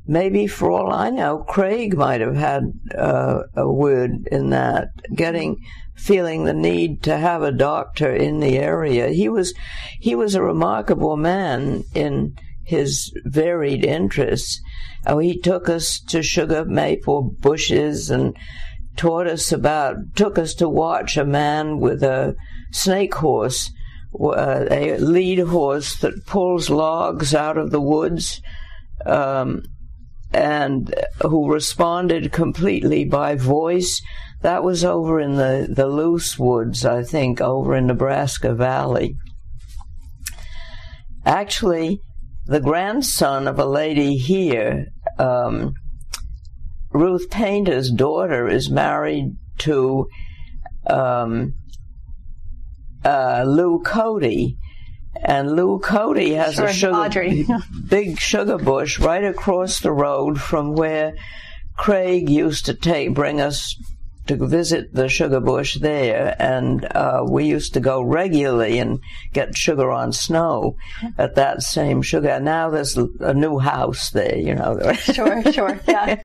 maybe for all I know, Craig might have had a word in that, feeling the need to have a doctor in the area. He was a remarkable man in his varied interests. He took us to sugar maple bushes and took us to watch a man with a snake horse, a lead horse that pulls logs out of the woods, and who responded completely by voice. That was over in the Loose Woods, I think, over in Nebraska Valley. Actually, the grandson of a lady here, Ruth Painter's daughter, is married to Lou Cody. And Lou Cody has a big sugar bush right across the road from where Craig used to bring us to visit the sugar bush there, and we used to go regularly and get sugar on snow at that same sugar. Now there's a new house there, Sure, yeah.